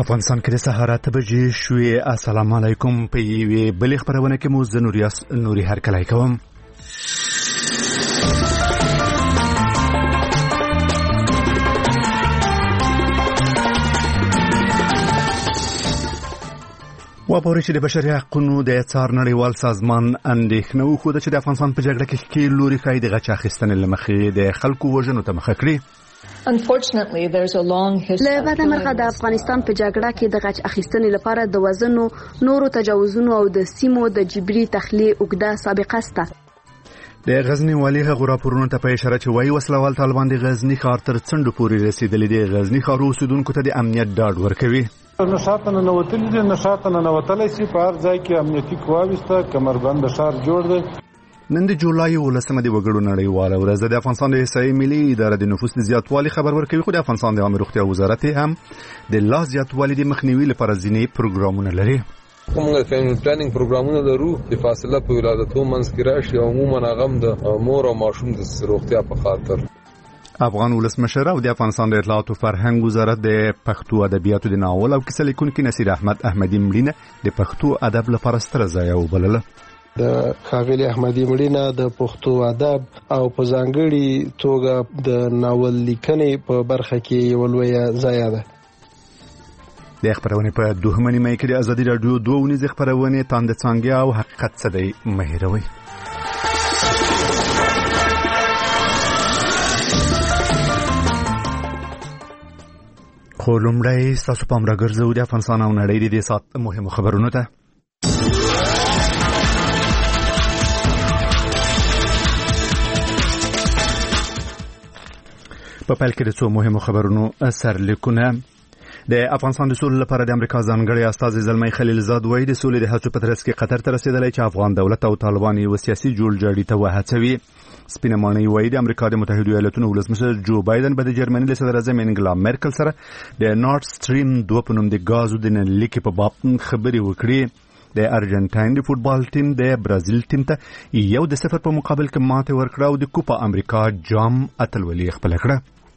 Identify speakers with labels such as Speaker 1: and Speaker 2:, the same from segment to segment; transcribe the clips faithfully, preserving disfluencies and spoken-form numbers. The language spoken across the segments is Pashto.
Speaker 1: افغانستان کې د سهار اته بجې شوې. السلام علیکم. په یوې بلې خبرونه کې مو زه نوریاس نوري هرکلی کوم. واپورې چې د بشري حقوقو د څار نړیوال سازمان اندېښنه وښوده چې د افغانستان په جګړه کې ښکېل لوري ښایي د غچ اخیستنې له مخې د خلکو وژنو ته مخه کړي.
Speaker 2: Unfortunately, there's a long history.
Speaker 3: له بده مرغه د افغانستان په جګړه کې د غچ اخیستنې لپاره د وزنو نورو تجاوزونو او د سیمو د جبري تخلیه اوږده سابقه شته.
Speaker 1: د غزنی والی هغه راپورونو ته په اشاره چې وایي وسلوال طالبان د غزنی ښار تر څنډو پورې رسیدلي دي. غزنی ښار اوسیدونکو ته د امنیت ډاډ ورکوي.
Speaker 4: نشاط نه نوتلی دي، نشاط نه نوتلی سي په هر ځای کې امنیتي قواوسته کمربند ښار جوړ دی.
Speaker 1: نن د جولای ولسمه د وګړو نړیواله ورځ د افغانستان د احصایې ملي اداره د نفوس د زیاتوالي خبر ورکوي، خو د افغانستان د عامه روغتیا وزارت هم د لا زیاتوالي د مخنیوي لپاره ځینې پروګرامونه لري.
Speaker 5: کومه فیملی پلانینګ پروګرامونه لرو د فاصله په ولادتو منځ کې راشي او عموما هغه د مور او ماشوم د روغتیا په خاطر.
Speaker 1: افغان ولسمشر او د افغانستان د اطلاعات او فرهنګ وزارت د پښتو ادبیاتو د ناول او کیسه لیکونکي نصیر احمد احمدي مړینه د پښتو ادب لپاره ستره ځای وبلله.
Speaker 6: د ښاغلي احمدي مړینه د پښتو ادب او په ځانګړي توګه د ناول لیکنې په برخه کې یو لوی ځای ده.
Speaker 1: د خبرونه په دوهمه نیمه کې د ازادي رادیو دوه ونیز خبرونه تاند څنګه او حقیقت څه دی مهیروي. خو لومړی تاسو پام راګرځوو د افغانستان او نړۍ د دې سات مهمو خبرونو ته. په پیل کې د څو مهمو خبرونو سرلیکونه. د افغانستان د سولې لپاره د امریکا ځانګړی استازی زلمی خلیلزاد وایي د سولې د هڅو په ترڅ کې قطر ته رسیدلی چې افغان دولت او طالبان یو سیاسي جوړجاړي ته وهڅوي. سپینه ماڼۍ وایي د امریکا د متحده ایالاتونو ولسمشر جو بایدن به د جرمني له صدر اعظم انګلا میرکل سره د نورد سټریم دوه په نوم د ګازو د نلیکې په باب خبرې وکړي. د ارجنټاین د فوتبال ټیم د برازیل ټیم ته یو د صفر په مقابل کې ماته ورکړه او د کوپا امریکا جام اتلولي خپل کړه.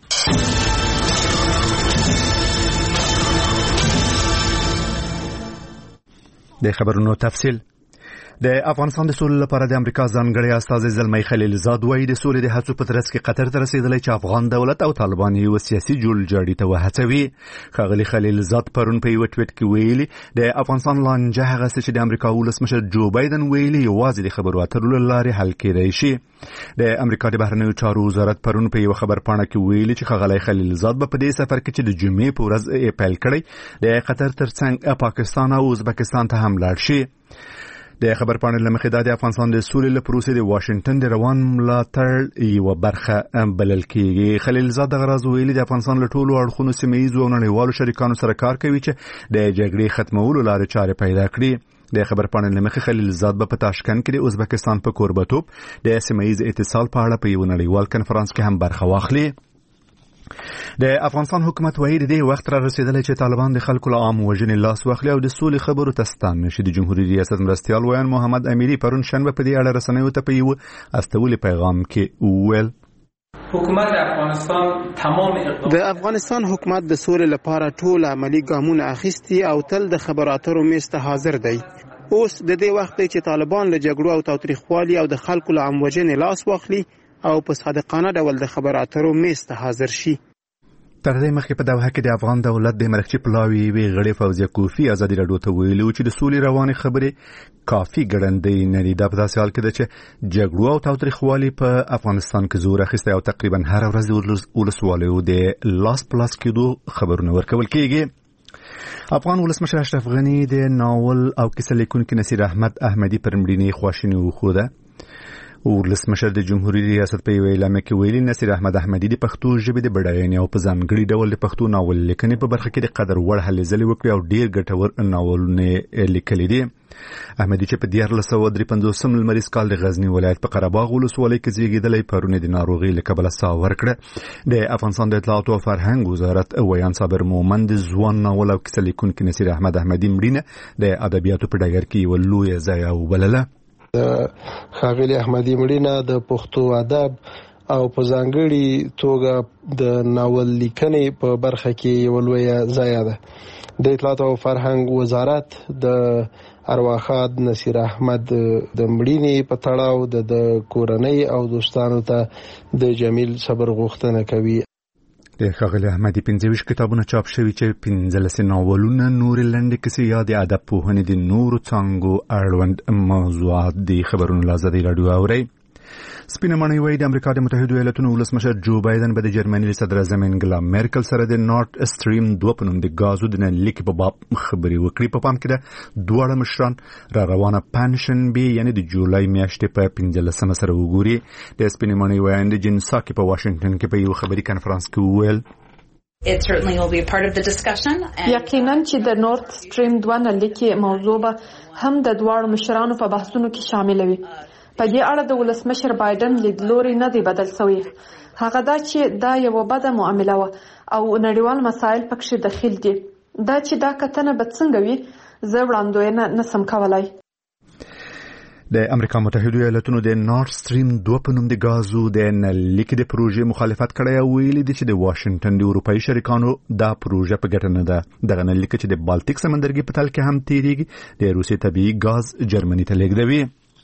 Speaker 1: د خبرونو تفصیل. د افغانستان د سولې لپاره د امریکا ځانګړی استازی زلمی خلیلزاد وایي د سولې د هڅو په ترڅ کې قطر ته رسیدلی چې افغان دولت او طالبان یو سیاسي جوړجاړي ته وهڅوي. ښاغلي خلیلزاد پرون په یو ټویټ کې ویلي د افغانستان لانجه هغه څه چې د امریکا ولسمشر جو بایدن ویلي یوازې د خبرو اترو له لارې حل کېدای شي. د امریکا د بهرنیو چارو وزارت پرون په یو خبر پاڼه کې ویلي چې ښاغلی خلیلزاد به په دې سفر کې چې د جمعې په ورځ یې پیل کړی د قطر ترڅنګ پاکستان او ازبکستان ته هم لاړ شي. د خبر پاڼې له مخې دا د افغانستان د سولې له پروسې د واشنگټن د روان ملاتړ یوه برخه بلل کېږي. خلیلزاد دغه راز ویلي د افغانستان له ټولو اړخونو سیمه ییزو او نړیوالو شریکانو سره کار کوي چې د جګړې ختمولو لارې چارې پیدا کړي. د خبر پاڼې له مخې خلیلزاد به په تاشکند کې د ازبکستان په کوربتوب د سیمه ییز اتصال په اړه په یو نړیوال کنفرانس کې هم برخه واخلي. د افغانستان حکومت وایي د دې وخت را رسیدلی چې طالبان د خلکو له عام وژنې لاس واخلي او د سولې خبرو ته ستان نشي. د جمهوریت ریاست مرستیال ویان محمد امیری پرون شنبه په دې اړه رسنیو ته په یو استولي پیغام کې وویل
Speaker 7: حکومت افغانستان تمام اقدام
Speaker 8: د افغانستان حکومت د سولې لپاره ټول عملی ګامونه اخیستي او تل د خبرو اترو میز ته حاضر دی. اوس د دې وخت دی چې طالبان له جګړو او تاوتریخوالي او د خلکو له عام وژنې لاس واخلي او په صادقانه ډول د خبرو اترو میز ته حاضر شي.
Speaker 1: تر دې مخکې په دوحه کې د افغان دولت د مرکزي پلاوي وی غړي فوزیه کوفی ازادي رادیو ته ویلي چې د سولې روانې خبرې کافي ګړندې نه دي. دا په داسې حال کې ده چې جګړو او تاوتریخوالي په افغانستان کې زور اخیستی او تقریبا هر ورځ د ولسوالیو د لاس پلاس کېدو خبرونه ورکول کېږي. افغان ولسمشر اشرف غني د ناول او کیسه لیکونکي نصیر احمد احمدي پر مړینې خواشیني وښوده. ولسمشر د جمهوریت ریاست په یو اعلامیه کې ویلي نصیر احمد احمدي د پښتو ژبې د بډاینې او په ځانګړي ډول د پښتو ناول لیکنې په برخه کې د قدر وړ هلې ځلې وکړې او ډېر ګټور ناولونه لیکلي دي. احمدي چې په دیارلس سوه درې پنځوسم لمریز کال د غزنی ولایت په قره باغ ولسوالۍ کې زیږېدلی پرون د ناروغۍ له کبله ساه ورکړه. د افغانستان د اطلاعات او فرهنګ وزارت ویان صابر مومند د ځوان ناول او کیسه لیکونکي نصیر احمد احمدي مړینه د ادبیاتو په ډګر کې یوه لویه ضایعه وبلله.
Speaker 6: د ښاغلي احمدي مړینه د پښتو ادب او په ځانګړي توګه د ناول لیکنې په برخه کې یو لوی ځای ده. د اطلاعات او فرهنګ وزارت د ارواښاد نصیر احمد د مړینې په تړاو د کورنۍ او دوستانو ته د جمیل صبر غوښتنه کوي.
Speaker 1: د ښاغلي احمدي پنځه ویشت کتابونه چاپ شوي چې پنځلس ناولونه، نورې لنډې کیسې یا د ادب پوهنې د نورو څانګو اړوند موضوعات دي. خبرونه له ازادي راډیو اورئ. سپینه ماڼۍ وایي د امریکا د متحدو ایالتونو ولسمشر جو بایدن به د جرمني صدر اعظم انګلا میرکل سره د نارت استریم دوه په نوم د ګازو د نلیکې په باب خبرې وکړي. په پام کې ده دواړه مشران را روانه پنشنبې یعنې د جولای میاشتې په پنځلسمه سره وګوري. د سپینې ماڼۍ وایي جین ساکي په واشنګټن کې په یو خبري کنفرانس کې وویل
Speaker 9: It certainly will be a part of the discussion.
Speaker 2: یقینا چې د نورت سټریم دوه نلیکې موضوع به هم د دواړو مشرانو په بحثونو کې شامل وي. په دې اړه د ولسمشر بایدن لیدلوري نه دی بدل شوی. هغه دا چې دا یو بده معامله و او نړیوال مسایل پکې داخل دي. دا چې دا کتنه به څنګه وي زه وړاندوینه نسم کولای.
Speaker 1: د امریکا متحدو ایالتونو د نارت سټریم دوه په نوم د ګازو د نلیکې د پروژې مخالفت کړی او ویلي دي چې د واشنګټن د اروپایي شریکانو دا پروژه په ګټه نه ده. دغه نلیکه چې د بالټیک سمندرګي په تل کې هم تیریږي د روسي طبيعي ګاز جرمني ته لیږدوي.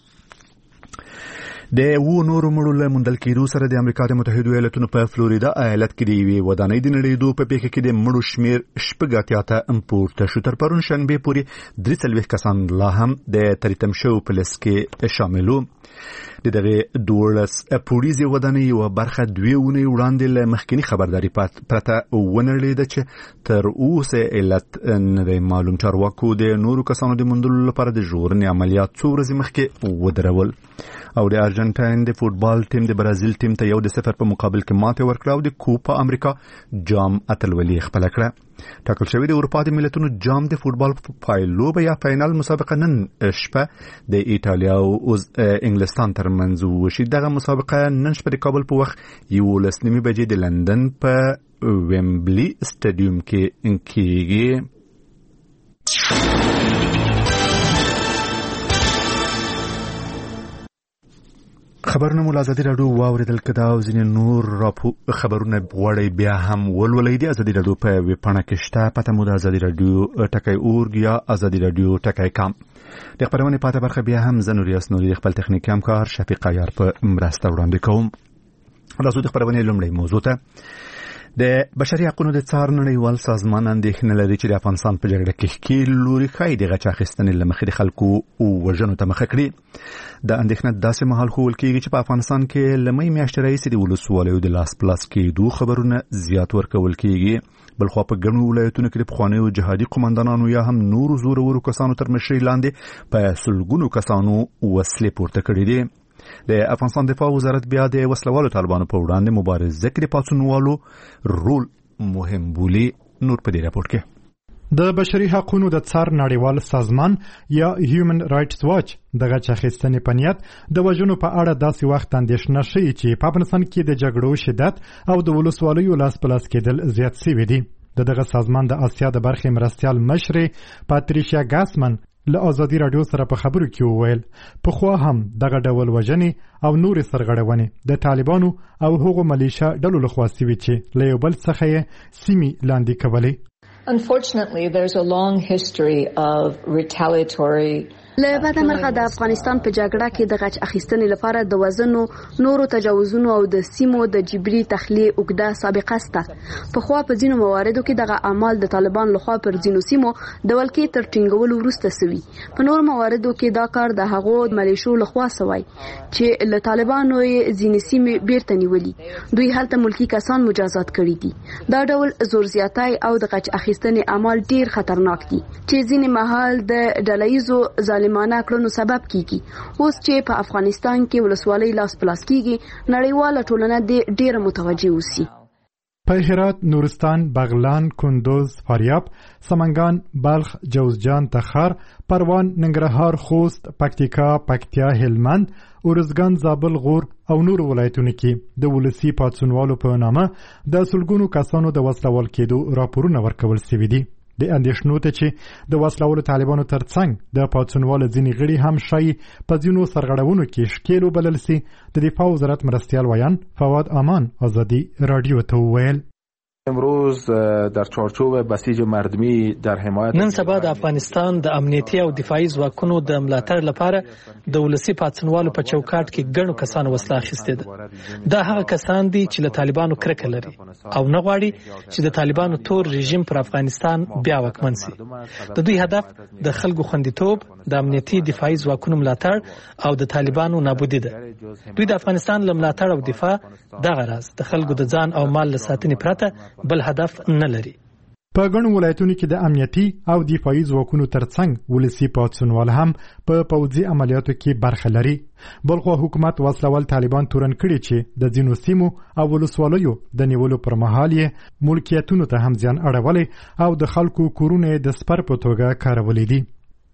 Speaker 1: د وو نورو مړو له موندل کېدو سره د امریکا د متحدو ایالتونو په فلوریدا ایالت کې د یوې ودانۍ د نړېدو په پیښه کې د مړو شمېر شپږ اتیا ته پورته شو. تر پرون شنبې پورې درې څلوېښت کسان لا هم د تریتم شوو په لیست کې شامل وو. د دغه دولس پوړیزې ودانۍ یوه برخه دوې اونۍ وړاندې له مخکینی خبرداري پرته ونړېده چې تر اوسه علت نه دی معلوم. چارواکو د نورو کسانو د موندلو لپاره د ژغورنې عملیات څو ورځې مخکې ودرول. او د ارجنټاین د فوټبال ټیم د برازیل ټیم ته یو د صفر په مقابل کې ماته ورکړه او د کوپا امریکا جام اتلولي خپل کړه. ټاکل شوی د اروپا د ملتونو جام د فوټبال پایلوبه یا فینال مسابقه نن شپه د ایټالیا او انګلستان ترمنځ وشي. دغه مسابقه نن شپه د کابل په وخت یولس نیمې بجې د لندن په ویمبلی سټیډیوم کې کېږي. خبرونه مو ازادي راډیو واوریدل کدا او ځینې نور راپو خبرونه غوړی بیا هم ولولې دي. ازادي راډیو په ویبپاڼه کې شته. پته مو د ازادي راډیو ټکای اورګ یا ازادي راډیو ټکای کام. د خبرونه پاته برخه بیا هم زنوریاس نوري خپل تخنیکي همکار شفیق عیار په مرسته وړاندې کوم. راځو د خبرونه لومړی موضوع ته. د بشري حقوقو د څار نړیوال سازمان اندېښنه لري چې د افغانستان په جګړه کې ښکېل لوري ښایي د غچ اخیستنې له مخې د خلکو وژنو ته مخه کړي. د اندېښنه داسې مهال ښوول کېږي چې په افغانستان کې له مۍ میاشتې راهیسې د ولسوالیو د لاس پلاس کېدو خبرونه زیات ورکول کېږي. بلخوا په ګڼو ولایتونو کې د پخوانیو جهادي قومندانانو یا هم نورو زورورو کسانو تر مشرۍ لاندې په سلګونو کسانو وسلې پورته کړي دي. د افغانستان دفاع وزارت بیا د وسلوالو طالبانو په وړاندې مبارزه کې د پاڅونوالو رول مهم بولي. نور په دې راپور کې
Speaker 10: د بشري حقوقو د څار نړیوال سازمان یا هیومن رائټس واچ دغه چاخستنې په نیت د وژنو په اړه داسې وخت اندېښنه شي چې په افغانستان کې د جګړو شدت او د ولسوالیو لاس پلاس کېدل زیات شوي دي. د دغه سازمان د اسیا د برخې مرستیال مشر پاتریشیا ګاسمن له ازادي راډیو سره په خبرو کې وویل په خو هم دغه ډول وژنې او نور سرغړونې د طالبانو او هغو ملیشیا ډلو لخوا سوي چې له یو بل څخه یې سیمې لاندې کولې.
Speaker 2: Unfortunately, there's a long history of retaliatory
Speaker 3: له بعده مرغه د افغانستان په جګړه کې د غچ اخیستنې لپاره د وزنو نورو تجاوزونو او د سیمو د جبري تخلیه اوږده سابقه شته. په خو په ځینو مواردو کې دغه اعمال د طالبان لخوا پر ځینو سیمو د ولکې تر ټینګولو وروسته سوي. په نور مواردو کې دا کار د هغو ملیشو لخوا سوی چې له طالبانو یې ځینې سیمې بیرته نیولي. دوی هلته ملکی کسان مجازات کړي دي. دا ډول زور زیاتی او د غچ اخیستنې اعمال ډیر خطرناک دي چې ځینې مهال د ډلهیزو ظالمانه کړنو سبب کیږي. اوس چې په افغانستان کې ولسوالۍ لاس پلاس کیږي نړیواله ټولنه د ډیره متوجه اوسي.
Speaker 10: په هرات، نورستان، بغلان، کندوز، فاریاب، سمنگان، بلخ، جوزجان، تخار، پروان، ننګرهار، خوست، پکتیکا، پکتیا، هلمند، ارزګان، زابل، غور او نور ولایتونو کې د ولسی پاتسونوالو په نامه د سلګونو کسانو د وسلوال کېدو راپورونه ورکول شوي دي. د اندېښنو ته چې د وسلوالو طالبانو ترڅنګ د پاڅونوالو ځینې غړي هم شایي په ځینو سرغړونو کې ښکېل وبلل سي. د دفاع وزارت مرستیال ویان فواد امان آزادی رادیو ته وویل
Speaker 11: امروز در چارچوب بسیج مردمی در حمایت
Speaker 12: نن سبا د افغانستان د امنیتي او دفاعي ځواکونو د ملاتړ لپاره د ولسی پاتسنوالو په چوکاټ کې ګڼو کسان وسله اخیستې ده. دا هغه کسان دي چې له طالبانو کرکه لري او نه غواړي چې د طالبانو تور رژیم پر افغانستان بیا واکمن شي. د دوی هدف د خلکو خوندیتوب، د امنیتي دفاعي ځواکونو ملاتړ او د طالبانو نابودي ده. دوی د افغانستان له ملاتړ او دفاع دغه راز د خلکو د ځان او مال له ساتنې پرته بل هدف نه لري.
Speaker 10: په ګڼو ولایتونو کې د امنیتي او دفاعي ځواکونو ترڅنګ ولسی پاتسونوال هم په پوځي عملیاتو کې برخه لري. بلخو حکومت وسلوال طالبان تورن کړي چې د ځینو سیمو او ولسوالیو د نیولو پر مهال یې ملکیتونو ته هم ځان اړولې او د خلکو کورونه د سپر په توګه کارولې دي.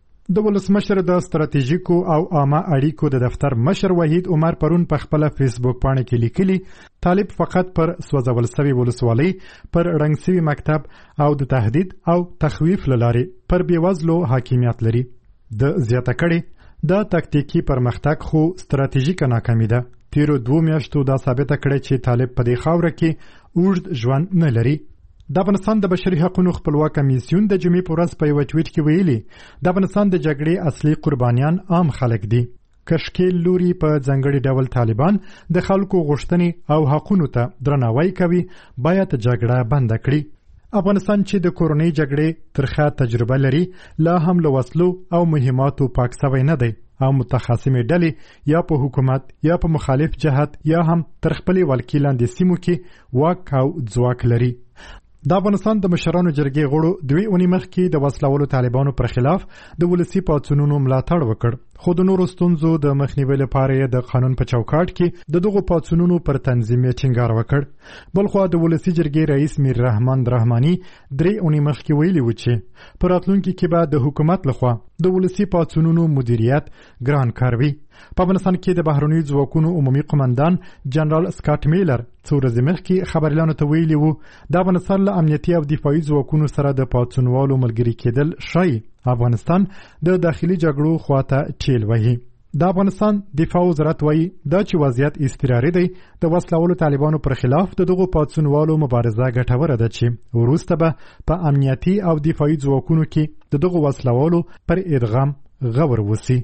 Speaker 10: د ولسمشر د ستراتیژیکو او عامه اړیکو د دفتر مشر وحید عمر پرون په خپل فیسبوک باندې کې لیکلي طالب فقط پر سوځول سوي ولسوالۍ، پر رنګ سوي مکتب او د تهدید او تخویف لاري پر بیوزلو حاکمیت لري. د زیاته کړي د تکتیکی پرمختګ خو ستراتیژیک ناکامي ده. تیرو دوه میاشتو دا ثابته کړي چې طالب په دې خاوره کې اوږد ژوند نه لري. د افغانستان د بشري حقوقو خپلواک کمیسیون د جمعې په ورځ په یو ټویټ کې ویلي د افغانستان د جګړې اصلي قربانیان عام خلک دي. کشکیل لوري په ځنګړي ډول طالبان د خلکو غوښتنې او حقوقو ته درناوی کوي باید جګړه بند کړي. افغانستان چې د کورونی جګړې ترخه تجربه لري لا هم له وسلو او مهماتو پاک سوی نه دی او متخاصمې ډلې یا په حکومت یا په مخالف جهت یا هم تر خپلې ولکې لاندې سیمو کې واک او ځواک لري. د افغانستان د مشرانو جرګې غړو دوی اونۍ مخکې د وسلوالو طالبانو پر خلاف د ولسی پاڅونونو ملاتړ وکړ، خو د نورو ستونزو د مخنیوي لپاره د قانون په چوکاټ کې د دغو پاڅونونو پر تنظیم ټینګار وکړ. بلخو د ولسی جرګې رئیس میر رحمان رحماني درې اونۍ مخکې ویلي و چې په راتلونکي کې به د حکومت لخوا د ولسی پاڅونونو مدیریت ګران کار وي. په افغانستان کې د بهرنیو ځواکونو عمومي قومندان جنرال سکاټ میلر څو ورځې مخکې خبريالانو ته ویلي وو د افغانستان له امنیتي او دفاعي ځواکونو سره د پاڅونوالو ملګري کېدل شایي افغانستان د داخلي جګړو خواته ټیل وهي. د افغانستان دفاع وزارت وایي دا چې وضعیت اضطراري دی، د وسلوالو طالبانو پر خلاف د دغو پاڅونوالو مبارزه ګټوره ده چې وروسته به په امنیتي او دفاعي ځواکونو کې د دغو وسلوالو پر ادغام غور وسی.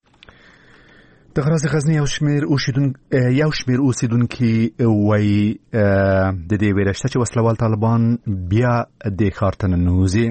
Speaker 1: د غزني غزني یو شمیر اوسیدونکو یو شمیر اوسیدونکو وایي د دې ویرشته چې وسلوال طالبان بیا د ښار ته ننوځي.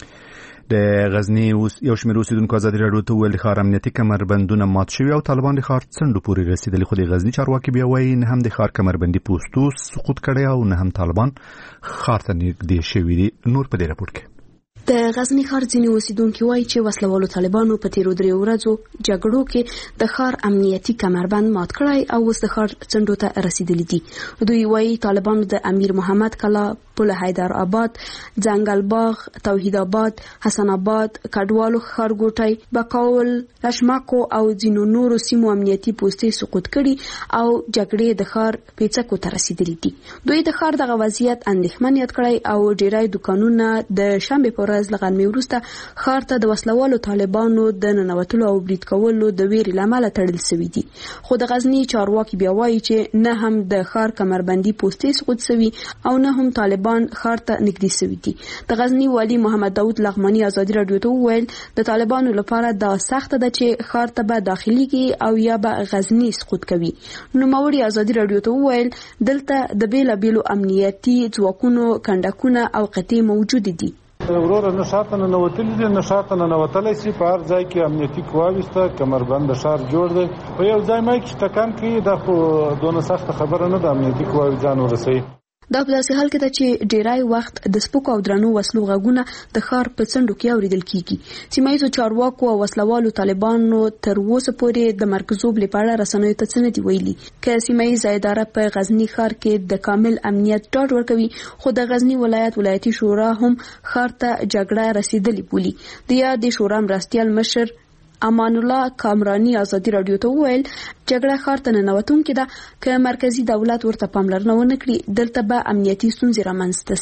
Speaker 1: د غزني یو شمیر اوسیدونکو ازادي راډیو ته ویل د ښار امنیتي کمربندونه مات شوي او طالبان د ښار څنډو پورې رسیدلي، خو د غزني چارواکي بیا وایي نه هم د ښار کمربندي پوستو سقوط کړی او نه هم طالبان ښار ته نږدې شوي دي. نور په دې راپور کې
Speaker 3: د غزنی ښار ځینې اوسیدونکو وایي چې وسلوالو طالبانو په تیرو درې ورځو جګړو کې د ښار امنیتي کمربند مات کړی او اوس د ښار څنډو ته رسیدلي دي. دوی وایي طالبانو د امیر محمد کلا، پل حیدر آباد، ځنګل باغ، توحید آباد، حسن آباد، کډوالو ښارګوټي، بقاول، لشماکو او ځینو نورو سیمو امنیتي پوستې سقوط کړي او جګړې د ښار پیڅکو ته رسیدلي دي. دوی د ښار دغه وضعیت اندېښمن یاد کړی او ډیری دکانونه د شنبې په ورځ له غرمې وروسته ښار ته د وسلوالو طالبانو د ننوتلو او برید کولو د ویرې له امله تړل شوي دي. خو د غزني چارواکي بیا وایي چې نه هم د ښار کمربندي پوستې سقوط شوي او نه هم طالبان ښار ته نږدې شوي دي. د غزني والي محمد داود لغمانی ازادي راډیو ته وویل د طالبانو لپاره دا سخته ده چې ښار ته به داخليږي او یا به غزني سقوط کوي. نوموړي ازادي راډیو ته وویل دلته د بیلابیلو امنیتي ځواکونو کنډکونه او قطعې موجود دي.
Speaker 4: ورور نه شاته نه نوتلی دي، نه شاته نه نوتلی سي. په هر ځای کې امنیتي قواوسته کمربند ښار جوړ دی. په یو ځای مې کې ټکان کې دا خو دونه سخته خبره نه ده، امنیتي قواوي ځان ورسوي.
Speaker 3: دا په داسې حال کې ده چې ډیری وخت د سپکو او درنو وسلو غږونه د ښار په څنډو کې اوریدل کیږي. سیمه ییزو چارواکو او وسلوالو طالبانو تر اوسه پورې د مرکزوب لپاره رسنیو ته څه نه دي ویلي. که سیمه ییزه اداره په غزني ښار کې د کامل امنیت ډاډ ورکوي، خو د غزني ولایت ولایتي شورا هم ښار ته جګړه رسیدلې بولي. د یادې شورا مرستیال مشر امان الله کامرانی ازادي راډیو ته وویل جګړه ښار ته ننوتونکې ده، که مرکزی دولت ورته پاملرنه ونه کړي دلته به امنیتي ستونزې رامنځته شي.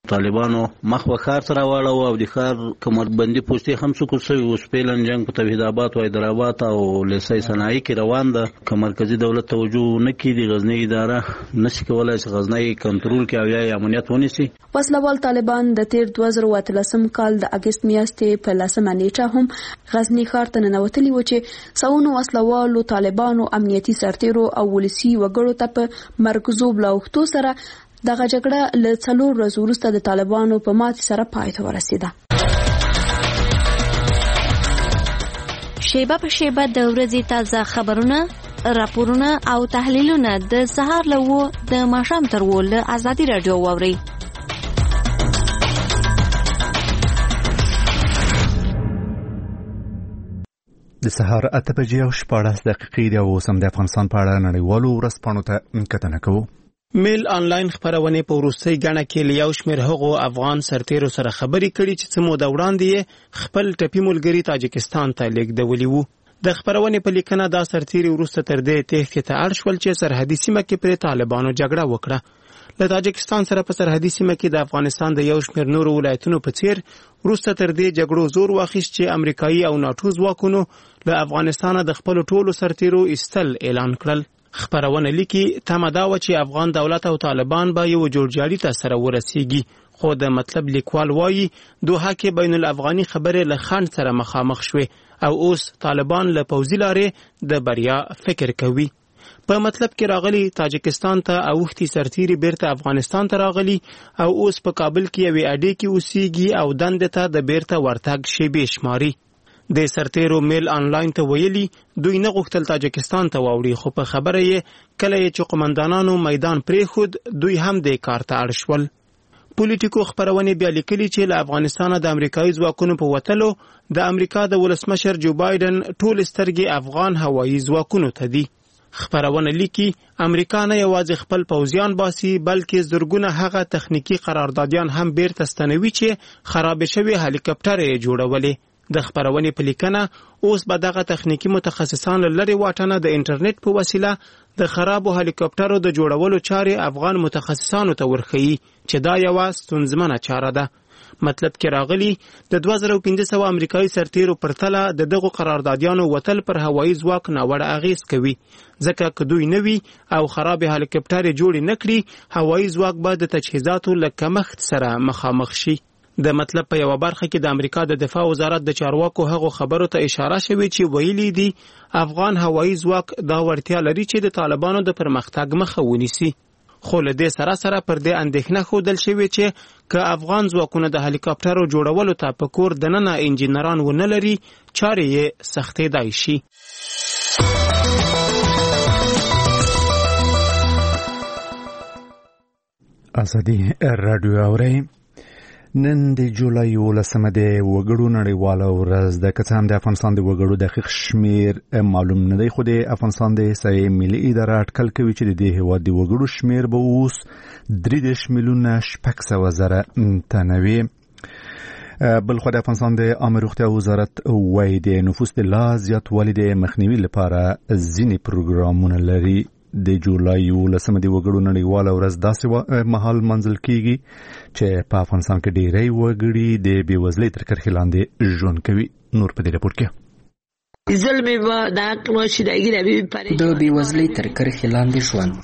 Speaker 13: طالبانو مخ وخار سره واړو او د خار کمربندي پوسټي هم څوک سوي اوس پیلن جنگ په توحید آباد او حیدرآباد او لسی صنایع کې روان ده که مرکزی دولت توجه نه کړي د غزنی اداره نشي کولای چې غزنی کنټرول کړي او یا امنیت ونیسي.
Speaker 3: وسلوال طالبان د تیر دوه زره او اتلسم کال د اگست میاشتې په لسمه نیټه هم غزنی ښار ته ننوتلي و چې سونو وسلوالو طالبانو امنیتي سرتیرو او ولسی وګړو ته په مرکزو بلاوختو سره دغه جګړه له څلور ورځې وروسته د طالبانو په ماتې سره پای ته ورسېده.
Speaker 14: شیبه په شیبه د ورځې تازه خبرونه، راپورونه او تحلیلونه د سهار له وو د ماښام تر وو له ازادي راډیو واورئ.
Speaker 1: د سهار اته بجې او شپاړس دقیقې د اوسم د افغانستان په اړه نړیوالو ورځپاڼو ته کتنه کوو.
Speaker 8: میل آنلاین خبرونه په وروستۍ غاڼه کې له یو شمېر هغو افغان سرتیرو سره خبرې کړي چې څه موده وړاندې خپل ټپي ملګري تاجکستان ته لیږدولي وو. د خبرونه په لیکنه دا سرتیري وروسته تر دې تېښتې ته اړ شول چې سرحدي سیمه کې پرې طالبانو جګړه وکړه. له تاجکستان سره په سرحدي سیمه کې د افغانستان د یو شمېر نورو ولایتونو په څیر وروسته تر دې جګړو زور واخیست چې امریکایي او ناټو ځواکونو له افغانستانه د خپلو ټولو سرتیرو ایستل اعلان کړل. خبرونه لیکي تمه دا و چې افغان دولت او طالبان به یو جوړجاړي ته سره ورسیږي، خو د مطلب لیکوال وایي دوحه کې بین الافغاني خبرې له خنډ سره مخامخ شوې او اوس طالبان له پوځي لارې د بریا فکر کوي. په مطلب کې راغلي تاجکستان ته اوښتي سرتیري بیرته افغانستان ته راغلي او اوس په کابل کې یوې اډې کې اوسېږي او دندې ته د بیرته ورتګ شیبې شماري. د سرتیرو میل آنلاین ته ویلي دوی نه غوښتل تاجکستان ته واوړي، خو په خبره یې کله چې قومندانانو میدان پرېښود دوی هم د کار ته اړ شول. پولیټیکو خبرونه بیا لیکلي چې له افغانستانه د امریکایي ځواکونو په وتلو د امریکا د ولسمشر جو بایدن ټول سترګې افغان هوایي ځواکونو ته دي. خبرونه لیکي امریکا نه یوازې خپل پوځیان باسي بلکې زرګونه هغه تخنیکی قراردادیان هم بیرته ستنوي چې خراب شوي هلیکاپټر یې جوړولې. د خبرونې په لیکنه اوس به دغه تخنیکی متخصصان لري واټنه د انټرنیټ په وسیله د خرابو هلیکاپټرو د جوړولو چارې افغان متخصصانو ته ورخیي چې دا یوه ستونزمنه چاره ده. مطلب کې راغلی د دوه زره او پنځه سوه امریکایي سرتیرو پرتله د دغو قراردادیانو وتل پر هوایي ځواک ناوړه اغیز کوي، ځکه که دوی نه وي او خرابې هلیکاپټرې جوړې نه کړي هوایي ځواک به د تجهیزاتو له کمښت سره مخامخ شي. د مطلب په یوه برخه کې د امریکا د دفاع وزارت د چارواکو هغو خبرو ته اشاره شوې چې ویلي دي افغان هوایي ځواک دا وړتیا لري چې د طالبانو د پرمختګ مخه ونیسي. خو له دې سره سره پر دې اندېښنه ښودل شوې چې که افغان ځواکونه د هلیکاپټرو جوړولو ته په کور دننه انجینران ونه لري چارې یې سختېدای شي.
Speaker 1: ازادي راډیو اورئ. نن د جولای یولسمه د وګړو نړیواله ورځ ده. که څه هم د افغانستان د وګړو دقیق شمیر معلوم نه دی، خو د افغانستان د احصایې ملي اداره اټکل کوي چې د دې هېواد د وګړو شمیر به اوس درې دېرش میلیونه شپږ سوه زره تنه وي. بلخوا د افغانستان د عامه روغتیا وزارت وایي د نفوس د لا زیاتوالي د مخنیوي لپاره ځینې پروګرامونه لري. د جولای یولسمه د وګړو نړیواله ورځ داسې مهال منځل کیږي چې په افغانستان کې ډېری وګړي د بېوزلۍ تر کرښې لاندې ژوند کوي. نور په دې راپور کې
Speaker 15: د بېوزلۍ تر کرښې لاندې ژوند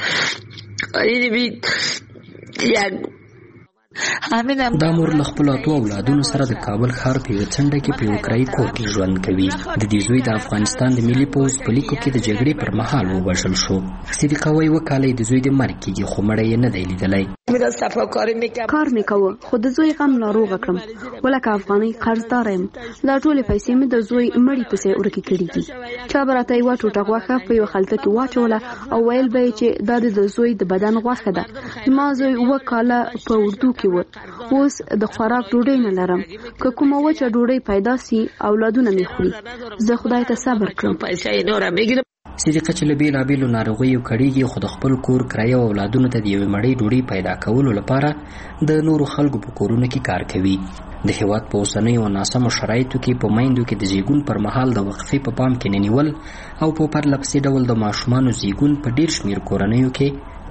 Speaker 15: دا مور له خپلو اتو اولادونو سره د کابل ښار په یوه څنډه کې په یو کرایي کور کې ژوند کوي. د دې زوی د افغانستان د ملي پوځ په لیکو کې د جګړې پر مهال ووژل شو. صدیقه وایي اووه کاله د زوی د مرګ کېږي خو مړی یې نه دی لیدلی.
Speaker 3: کار مې کوه خو د زوی غم ناروغه کړم، ولکه افغانۍ قرضدار یم. دا ټولې پیسې مې د زوی مړي پسې ورکې کړي دي. چا به راته یوه ټوټه غوښه په یوه خلطه کې واچوله او ویل به یې چې دا د زوی د بدن غوښه ده. زما زوی اووه کاله په اردو کې و، اوس د خوراک ډوډۍ نه لرم. که کومه وچه ډوډۍ پیدا سي اولادونه مې خوري. زه خدای ته صبر کړم.
Speaker 15: صدیقه چې له بېلابېلو ناروغیو کړېږي خو د خپل کور کرایه او اولادونو ته د یوې مړۍ ډوډۍ پیدا کولو لپاره د نورو خلکو په کورونو کې کار کوي. د هېواد په اوسنیو ناسمو شرایطو کې په میندو کې د زیږون پر مهال د وقفې په پام کې نه نیول او په پرله پسې ډول د ماشومانو زیږون په ډېر شمېر کورنیو کې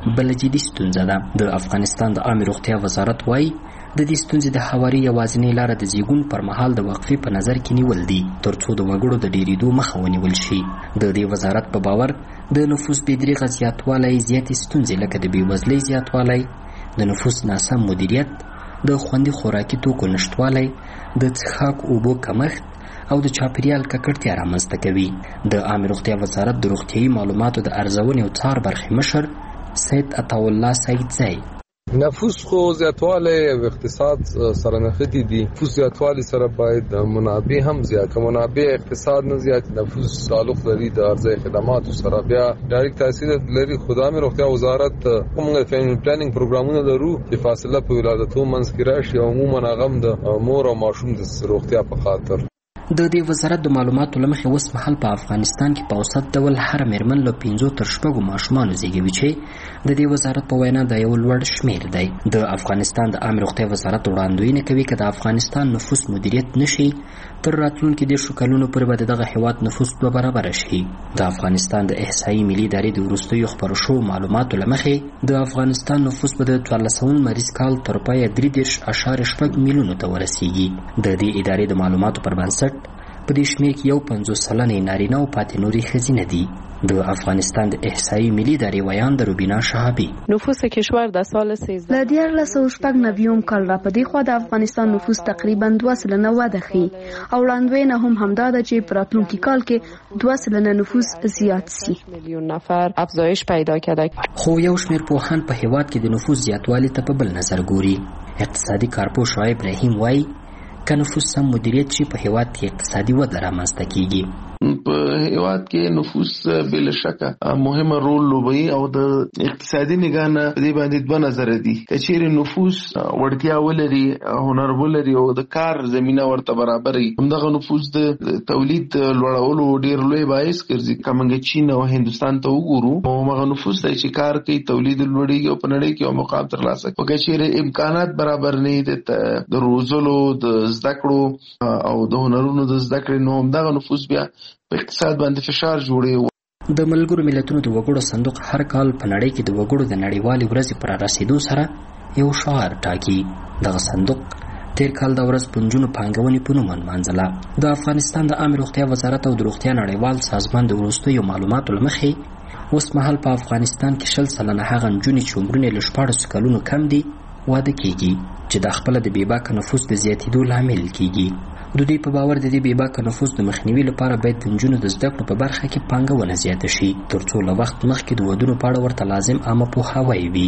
Speaker 15: بل جدي ستونزه ده. د افغانستان د عامه روغتیا وزارت وايي د دې ستونزې د هواري یوازینۍ لاره د زیږون پر مهال د وقفې په نظر کې نیول دي ترڅو د وګړو د ډېرېدو مخه ونیول شي. د دې وزارت په باور د نفوس بې دریغه زیاتوالی زیاتې ستونزې لکه د بېوزلۍ زیاتوالی، د نفوس ناسم مدیریت، د خوندي خوراکي توکو نشتوالی، د څښاک اوبو کمښت او د چاپیریال ککړتیا رامنځته کوي. د عامه روغتیا وزارت د روغتیایي معلوماتو د ارزونې او څار برخې مشر سید عطاالله سیدزی
Speaker 5: نفوس خو زیاتوالی او اقتصاد سره نښتي دي. نفوس زیاتوالی سره باید منابع هم زیات، منابع اقتصاد نه زیات، نفوس تعلق لري د ارزای خدماتو سره، بیا ډایرکټ تاثیر لري. خدامه روغتیا وزارت کومه فیملی پلانینګ پروګرامونه لرو چې فاصله په ولادتو منځ کې راشي او عموما هغه د مور او ماشوم د روغتیا په خاطر.
Speaker 15: د دې وزارت د معلوماتو له مخې اوس مهال په افغانستان کې په اوسط ډول هر مېرمن له پنځو تر شپږو ماشومانو زیږوي چې د دې وزارت په وینا دا یو لوړ شمېر دی. د افغانستان د عامه روغتیا وزارت وړاندوینه کوي که د افغانستان نفوس مدیریت نشي تر راتلونکي دېرشو کلونو پورې به د دغه هېواد نفوس دوه برابره شي. د افغانستان د احصایي ملي ادارې د وروستیو خپرو شوو معلوماتو له مخې د افغانستان نفوس به د څوارلسم لمریز کال تر پایه درې دېرش اعشاریه شپږ میلیونو ته ورسیږي. د دې ادارې د معلوماتو پر بنسټ په دې شمېر کې یو پنځوس سلنې نارینه او پاتې نورې ښځینه دي. د افغانستان د احصایي ملي ادارې ویان د روبینا شهابي
Speaker 2: نفوس کشور د سال سیزده
Speaker 3: له دیارلس سوه شپږ نوي کال را په دې خوا د افغانستان نفوس تقریبا دوه سلنه وده ښیي او وړاندوینه هم همدا ده چې په راتلونکي کال کې دوه سلنه نفوس زیات سي.
Speaker 2: میلیون نفر افزایش پیدا کرده.
Speaker 15: خو یو شمېر پوهان په هېواد کې د نفوس زیاتوالي ته په بل نظر ګوري. اقتصادي کارپوه شعیب رحیم وایي که نفوس سم مدیریت شي په هېواد کې اقتصادي وده رامنځته کیږي.
Speaker 6: په هېواد کې نفوس بل شکه مهمه رول لوبوي او د اقتصادي نگاه نه په دې باندې دوه نظره دي. که چیرې نفوس وړتیا ولري، هنر ولري او د کار زمینه ورته برابر وي، همدغه نفوس د تولید لوړولو ډېر لوی باعث ګرځي. که موږ چین او هندوستان ته وګورو، همغه نفوس دی چې کار کوي، تولید لوړېږي او په نړۍ کې یو مقام ترلاسه کوي. که چیرې امکانات برابر نه وي د روزلو، د زده کړو او د هنرونو د زده کړې، نو همدغه نفوس بیا په اقتصاد باندې فشار جوړوي.
Speaker 15: د ملګرو ملتونو د وګړو صندوق هر کال په نړۍ کې د وګړو د نړیوالې ورځې پر رسیدو سره یو شعار ټاکي. دغه صندوق تیر کال د ورځ پنځونو پانګونې په نوم ونمانځله. د افغانستان د عامه روغتیا وزارت او د روغتیا نړیوال سازمان د وروستیو معلوماتو له مخې اوس مهال په افغانستان کې شل سلنه هغه نجونې چې عمرونه یې له شپاړسو کلونو کم دي واده کیږي، چې د خپله د بېباکه نفوس د زیاتېدو لامل کیږي. د دوی په باور د دې بېباکه نفوس د مخنیوي لپاره باید د نجونو د زده کړو په برخه کې پانګونه زیاته شي ترڅو له وخت مخکې د ودونو په اړه ورته لازم عامه پوهاوی وي.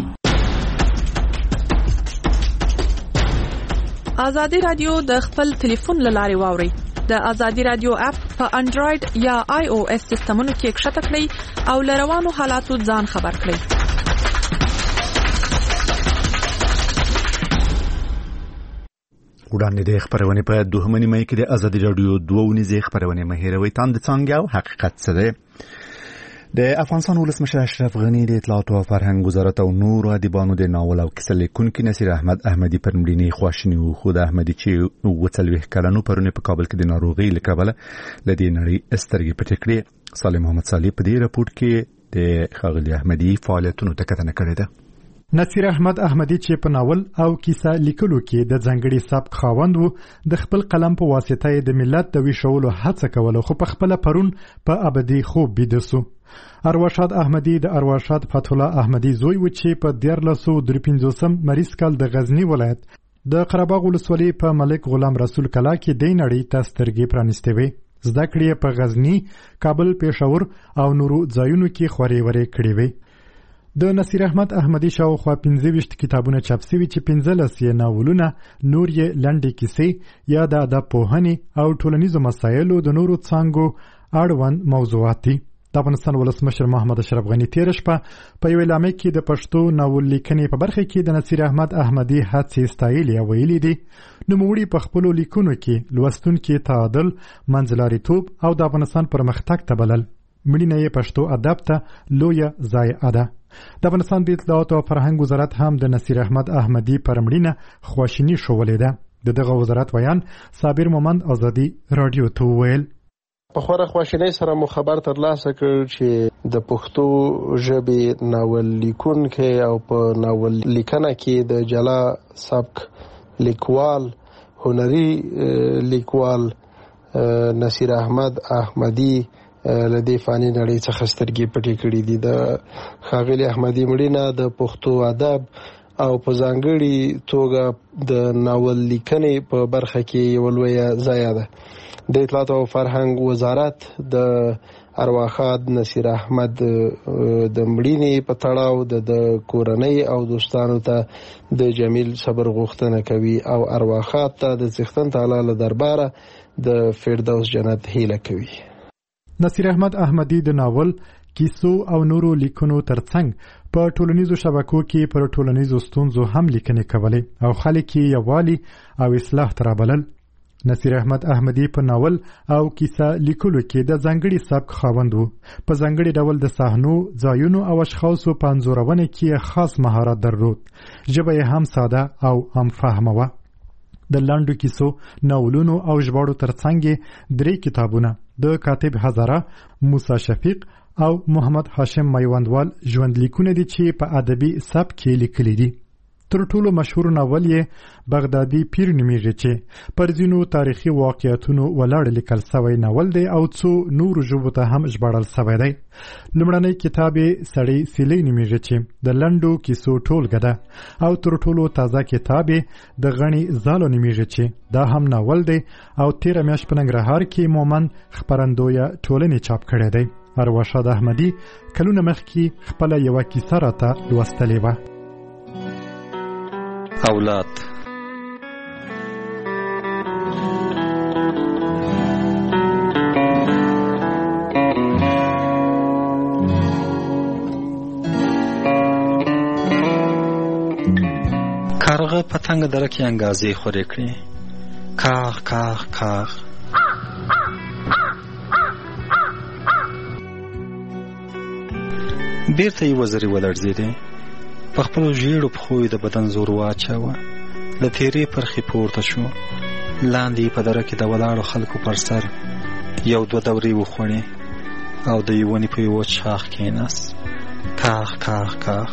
Speaker 2: ازادي رادیو د خپل ټلیفون له لارې واورئ. د ازادي رادیو اپ په انډراید یا آی او اس سیسټمونو کې کښته کړئ او له روانو حالاتو ځان خبر کړئ.
Speaker 1: وړاندې د خبرونه په دوه نیمه کې د ازادي رادیو دوه ونیزه خبرونه مهیروي تاند څنګه او حقیقت څه ده. د افغانستان ولسمشر اشرف غنی د اطلاعات او فرهنګ وزارت او نور ادیبانو د ناول او کیسه لیکونکي نصیر احمد احمدي پر مړینې خواشینی و. خو د احمدي چې وڅلوي کلنو پرونه په کابل کې د ناروغي لکبله لدی نړۍ استرګي پټ کړې. سالم محمد صالح په دې راپورټ کې د خاغلی احمدي فعالیتونو ته کتنه کړې ده.
Speaker 10: نصیر احمد احمدي چې په ناول او کیسه لیکلو کې د ځنګړي سبک خاوند وو، د خپل قلم په واسطه د ملت د ویښولو هڅه کوله، خو په خپل پرون په ابدي خوب بيده سو. ارواښاد احمدي د ارواښاد فتح الله احمدي زوی و چې په دیارلسو درې پنځوسم مریض کال د غزنی ولایت د قرهباغ ولسوالۍ په ملک غلام رسول کلا کې د نړۍ ته سترګې پرانستې وې. زده کړې په غزنی، کابل، پېښور او نورو ځایونو کې خورې ورې کړې وې. د نصیر احمد احمدي شاوخوا پنځه ویشت کتابونه چاپ شوي چې پنځلس یې ناولونه، نور یې لنډې کیسې یا د ادب پوهنې او ټولنیزو مسایلو د نورو څانګو اړوند موضوعات دي. د افغانستان ولسمشر محمد اشرف غني تیر شپه په یو اعلامیه کې د پښتو ناول لیکنې په برخه کې د نصیر احمد احمدي هڅې ستایلې او ویلي دي نوموړي په خپلو لیکنو کې لوستونکي تعادل، منځلاریتوب او د افغانستان پرمختګ ته بلل. مړینه یې پښتو ادب ته لویه ضایعه ده. د افغانستان د اطلاعات او فرهنګ وزارت هم د نصیر احمد احمدي پر مړینه خواشیني ښولې ده. د دغه وزارت ویان صابر مومند ازادي رادیو ته وویل
Speaker 6: په خوره خواشینۍ سره مو خبر ترلاسه کړ چې د پښتو ژبې ناول لیکونکی او په ناول لیکنه کې د جلا سبک لیکوال هنري لیکوال نصیر احمد احمدی لدې فانی نړۍ څخه سترګې پټې کړې دي. د ښاغلي احمدي مړینه د پښتو ادب او په ځانګړي توګه د ناول لیکنې په برخه کې یو لویه ضایعه ده. د اطلاعات او فرهنګ وزارت د ارواښاد نصیر احمد د مړینې په تړاو د کورنۍ او دوستانو ته د جمیل صبر غوښتنه کوي او ارواښاد ته د څښتن تعالی له درباره د فردوس جنت هیله کوي.
Speaker 10: نصیر احمد احمدی د ناول، کیسو او نورو لیکنو ترڅنګ په ټولنیزو شبکو کې پر ټولنیزو ستونزو هم لیکنې کولې او خلک یې یووالي او اصلاح ته رابلل. نصیر احمد احمدی په ناول او کیسه لیکلو کې د ځانګړي سبک خاوند و. په ځانګړي ډول د صحنو، ځایونو او اشخاصو په انځورونه کې خاص مهارت درلود. ژبه یې هم ساده او عام فهمه وه. د لنډو کیسو، ناولونو او ژباړو ترڅنګ درې کتابونه د کاتب هزاره، موسی شفیق او محمد هاشم میوندوال ژوند لیکونه دي چې په ادبي سبک کې لیکلي دي. تر ټولو مشهور ناول یې بغدادي پیر نومیږي چې پر ځینو تاریخي واقعیتونو ولاړ لیکل سوی ناول دی او څو نورو ژبو ته هم ژباړل سوی دی. لومړنی کتاب یې سړی سیلی نومیږي چې د لنډو کیسو ټولګه ده او تر ټولو تازه کتاب یې د غڼې زالو نومیږي چې دا هم ناول دی او تیره میاشت په ننګرهار کې مومن خپرندویه ټولنې چاپ کړی دی. ارواښاد احمدي کلونه مخکې خپله یوه کیسه راته لوستلې وه.
Speaker 16: اولاد کارغه پتنګ دره کې انګازې خورې کړې، کاغ کاغ کاغ. بیرته یې وزرې ولړزېدې، په خپلو ژیړو پښو یې د بدن زور واچاوه. له تیرې پرخې پورته شو، لاندې یې په دره کې د ولاړو خلکو پر سر یو دوه دورې وخوړې او د یوې ونې په یوه شاخ کېناست. کاغ کاغ کاغ.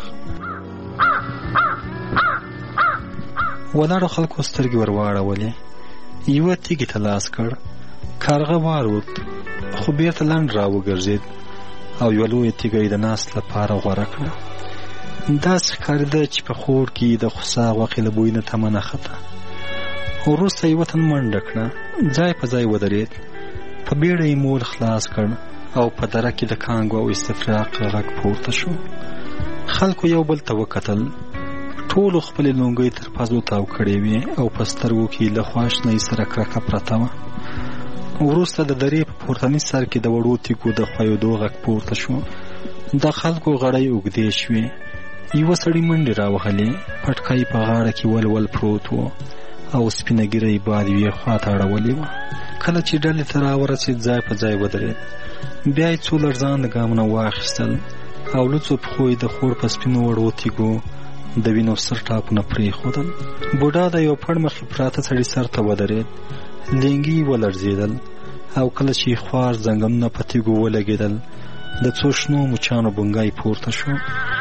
Speaker 16: ولاړو خلکو سترګې ور واړولې، یوه تیږې ته لاس کړ. کارغه والوت خو بیرته لنډ را وګرځېد او یوه لویه تیږه یې د ناست لپاره غوره کړه. داسې ښکارېده چې په خوړ کې د خوسا غوښې له بوی نه تمه نښته. وروسته یې وطن منډه کړه، ځای په ځای ودرېد. په بیړه یې مول خلاص کړ او په دره کې د کانګو او استفراق غږ پورته شو. خلکو یو بل ته وکتل، ټولو خپلې لونګۍ تر پزو تاو کړې وې او په سترګو کې له خواشنۍ سره کرکه پرته وه. وروسته د درې په پورتني سر کې د وړو تیږو د ښویېدو غږ پورته شو. د خلکو غړۍ اوږدې شوې، یوه سړي منډې راوهلې، پټکی په غاړه کې ولول پروت و او سپینه ږیره یې باد یوې خوا ته اړولې وه. کله چې ډلې ته راورسېد ځای په ځای ودرېد. بیا یې څو لړزانده ګامونه واخیستل او لوڅو پښو یې د خوړ په سپینو وړو تیږو د وینو سر ټاپونه پرېښودل. بوډا د یو پړ مخې پراته سړي سر ته ودرېد، لینګي یې ولړزېدل او کله چې خوار ځنګنونه په تیږو ولګېدل د څو شنو مچانو بونګی پورته شو.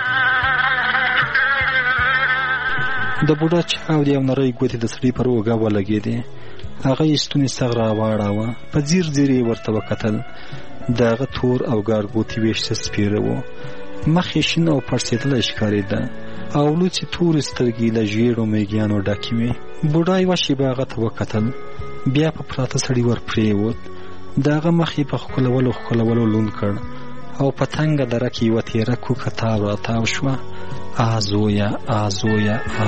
Speaker 16: د بوډا چاودې او نرۍ ګوتې د سړي پر اوږه ولګېدې. هغه یې ستونی سغ راواړاوه، په ځیر ځیر یې ورته وکتل. د هغه تور او ګارګوتې ویښته سپېره و، مخ یې شین او پړسېدلی ښکارېده او لوڅې تورې سترګې له ژېړو میږیانو ډکې وې. بوډا یوه شېبه هغه ته وکتل، بیا په پراته سړي ور پرېوت. د هغه مخ یې په ښکلولو ښکلولو لوند کړ او په تنګه دره کې یوه تېره کوکه تاو راتاو شوه. آ زویه آ زویه آ.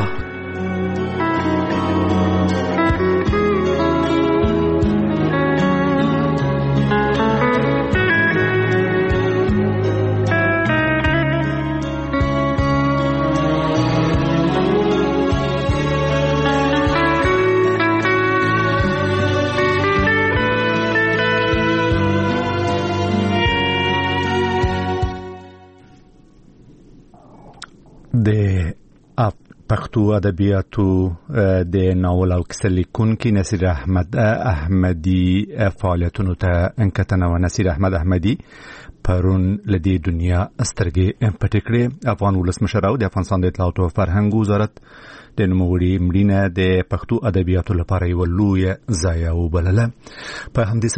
Speaker 1: پښتو ادبیاتو د ناول او کیسه لیکونکي نصیر احمد احمدي فعالیتونو ته انکتنه و نصیر احمد احمدي پرون لدی دنیا سترګې پټې کړې. افغان ولسمشر او د افغانستان د اطلاعات او فرهنګ وزارت د نوموړي مړینه د پښتو ادبیاتو لپاره یو لوی ضایعه وبلله. په همدې